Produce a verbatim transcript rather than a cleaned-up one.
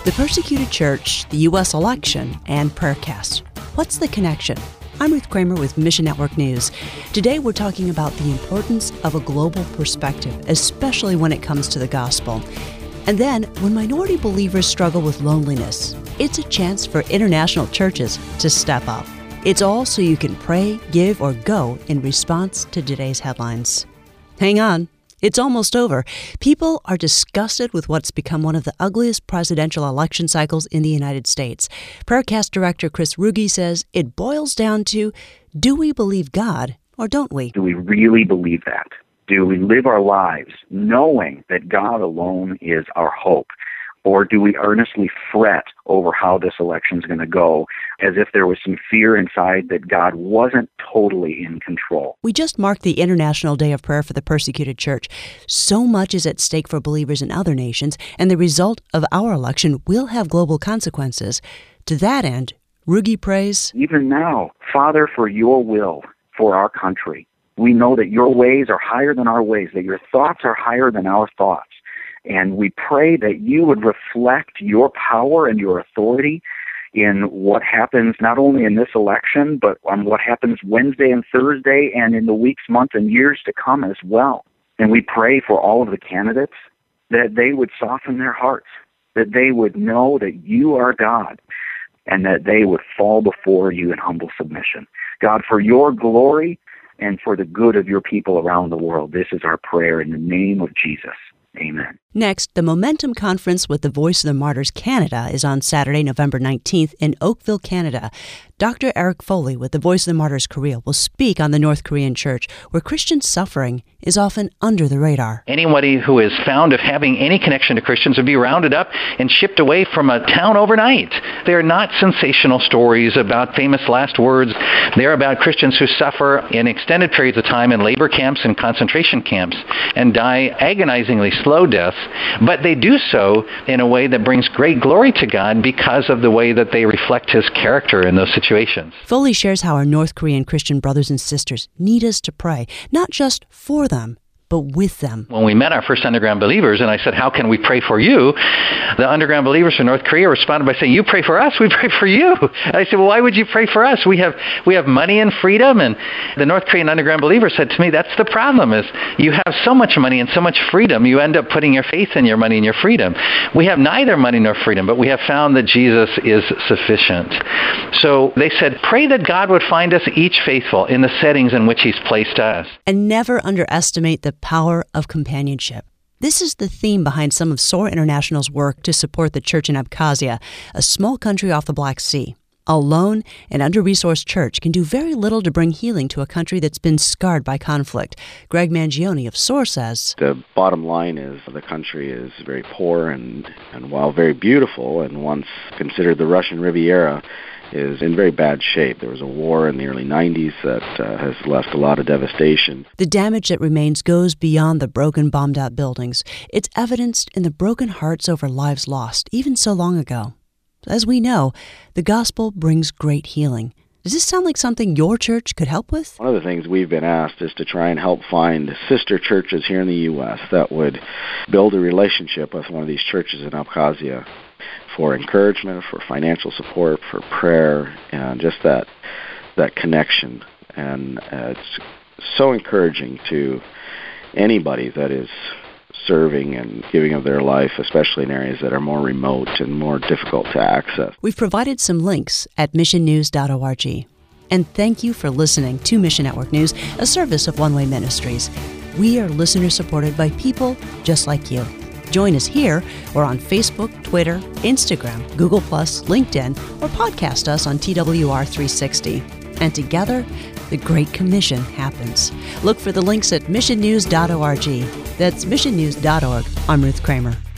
The persecuted church, the U S election, and Prayercast. What's the connection? I'm Ruth Kramer with Mission Network News. Today we're talking about the importance of a global perspective, especially when it comes to the gospel. And then, when minority believers struggle with loneliness, it's a chance for international churches to step up. It's all so you can pray, give, or go in response to today's headlines. Hang on. It's almost over. People are disgusted with what's become one of the ugliest presidential election cycles in the United States. Prayercast director Chris Ruge says it boils down to, do we believe God or don't we? Do we really believe that? Do we live our lives knowing that God alone is our hope? Or do we earnestly fret over how this election is going to go, as if there was some fear inside that God wasn't totally in control? We just marked the International Day of Prayer for the Persecuted Church. So much is at stake for believers in other nations, and the result of our election will have global consequences. To that end, Ruge prays, even now, Father, for your will for our country. We know that your ways are higher than our ways, that your thoughts are higher than our thoughts. And we pray that you would reflect your power and your authority in what happens not only in this election, but on what happens Wednesday and Thursday and in the weeks, months, and years to come as well. And we pray for all of the candidates that they would soften their hearts, that they would know that you are God, and that they would fall before you in humble submission. God, for your glory and for the good of your people around the world, this is our prayer in the name of Jesus. Amen. Next, the Momentum Conference with the Voice of the Martyrs Canada is on Saturday, November nineteenth in Oakville, Canada. Doctor Eric Foley with the Voice of the Martyrs Korea will speak on the North Korean church, where Christian suffering is often under the radar. Anybody who is found of having any connection to Christians would be rounded up and shipped away from a town overnight. They're not sensational stories about famous last words. They're about Christians who suffer in extended periods of time in labor camps and concentration camps and die agonizingly slow deaths, but they do so in a way that brings great glory to God because of the way that they reflect His character in those situations. Foley shares how our North Korean Christian brothers and sisters need us to pray, not just for them, but with them. When we met our first underground believers, and I said, how can we pray for you? The underground believers from North Korea responded by saying, you pray for us, we pray for you. And I said, well, why would you pray for us? We have we have money and freedom. And the North Korean underground believer said to me, that's the problem, is you have so much money and so much freedom, you end up putting your faith in your money and your freedom. We have neither money nor freedom, but we have found that Jesus is sufficient. So they said, pray that God would find us each faithful in the settings in which He's placed us. And never underestimate the power of companionship. This is the theme behind some of S O A R International's work to support the church in Abkhazia, a small country off the Black Sea. A lone and under-resourced church can do very little to bring healing to a country that's been scarred by conflict. Greg Mangione of S O A R says, the bottom line is the country is very poor and, and while very beautiful and once considered the Russian Riviera, is in very bad shape. There was a war in the early nineties that uh, has left a lot of devastation. The damage that remains goes beyond the broken, bombed-out buildings. It's evidenced in the broken hearts over lives lost, even so long ago. As we know, the gospel brings great healing. Does this sound like something your church could help with? One of the things we've been asked is to try and help find sister churches here in the U S that would build a relationship with one of these churches in Abkhazia for encouragement, for financial support, for prayer, and just that that connection. And uh, it's so encouraging to anybody that is serving and giving of their life, especially in areas that are more remote and more difficult to access. We've provided some links at mission news dot org. And thank you for listening to Mission Network News, a service of One Way Ministries. We are listener-supported by people just like you. Join us here or on Facebook, Twitter, Instagram, Google plus, LinkedIn, or podcast us on T W R three sixty. And together, the Great Commission happens. Look for the links at mission news dot org. That's mission news dot org. I'm Ruth Kramer.